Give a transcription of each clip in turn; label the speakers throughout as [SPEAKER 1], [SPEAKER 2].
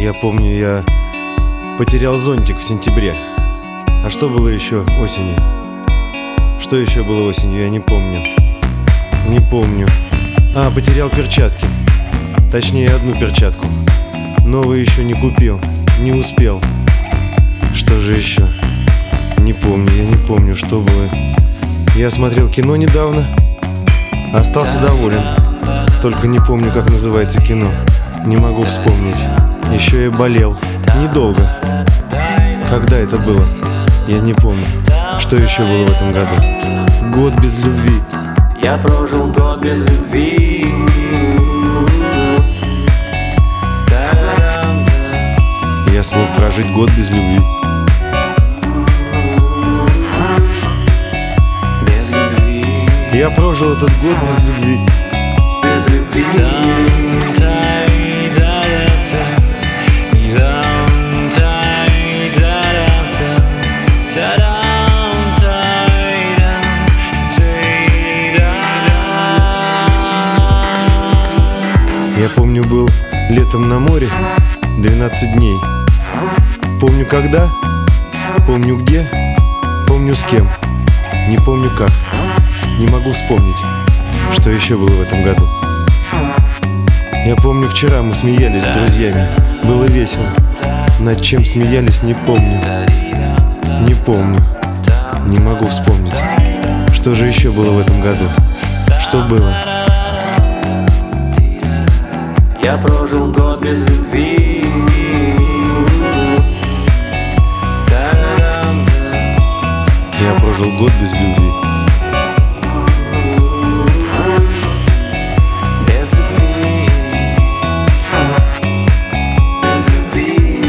[SPEAKER 1] Я помню, я потерял зонтик в сентябре. А что было еще осенью? Что еще было осенью, я не помню. Не помню. Потерял перчатки. Точнее, одну перчатку. Новую еще не купил, не успел. Что же еще? Не помню, я не помню, что было. Я смотрел кино недавно. Остался доволен. Только не помню, как называется кино. Не могу вспомнить. Еще я болел. Недолго. Когда это было? Я не помню. Что еще было в этом году? Год без любви.
[SPEAKER 2] Я прожил год без любви.
[SPEAKER 1] Я смог прожить год без любви.
[SPEAKER 2] Без любви.
[SPEAKER 1] Я прожил этот год без любви.
[SPEAKER 2] Без любви.
[SPEAKER 1] Я помню, был летом на море 12 дней. Помню когда, помню где, помню с кем. Не помню как, не могу вспомнить, что еще было в этом году. Я помню, вчера мы смеялись с друзьями. Было весело. Над чем смеялись, не помню. Не помню, не могу вспомнить. Что же еще было в этом году? Что было?
[SPEAKER 2] Я прожил год без любви.
[SPEAKER 1] Я прожил год без любви.
[SPEAKER 2] Без любви. Без любви.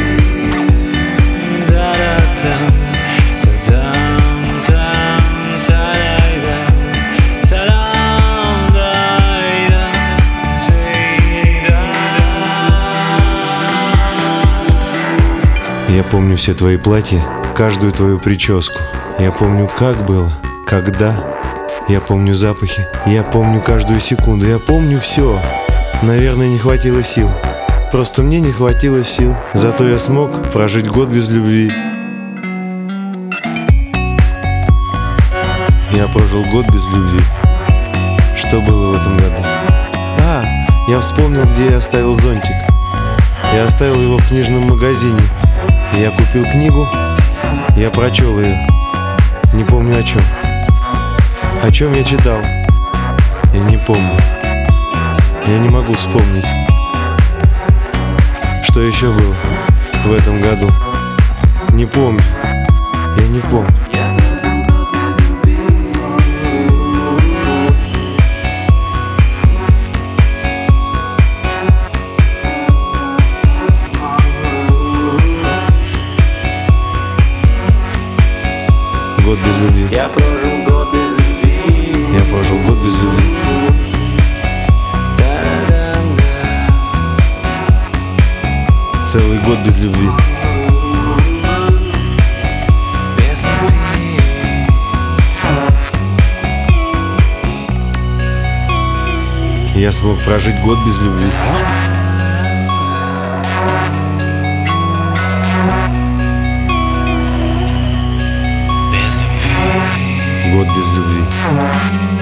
[SPEAKER 1] Я помню все твои платья, каждую твою прическу. Я помню, как было, когда. Я помню запахи, я помню каждую секунду. Я помню все. Наверное, не хватило сил. Просто мне не хватило сил. Зато я смог прожить год без любви. Я прожил год без любви. Что было в этом году? Я вспомнил, где я оставил зонтик. Я оставил его в книжном магазине. Я купил книгу, я прочел ее. Не помню о чем. О чем я читал? Я не помню. Я не могу вспомнить. Что еще было в этом году? Не помню. Я не помню. Год без любви.
[SPEAKER 2] Я прожил год без любви.
[SPEAKER 1] Я прожил год без любви. Целый год без любви.
[SPEAKER 2] Без любви.
[SPEAKER 1] Я смог прожить год без любви. Год без любви.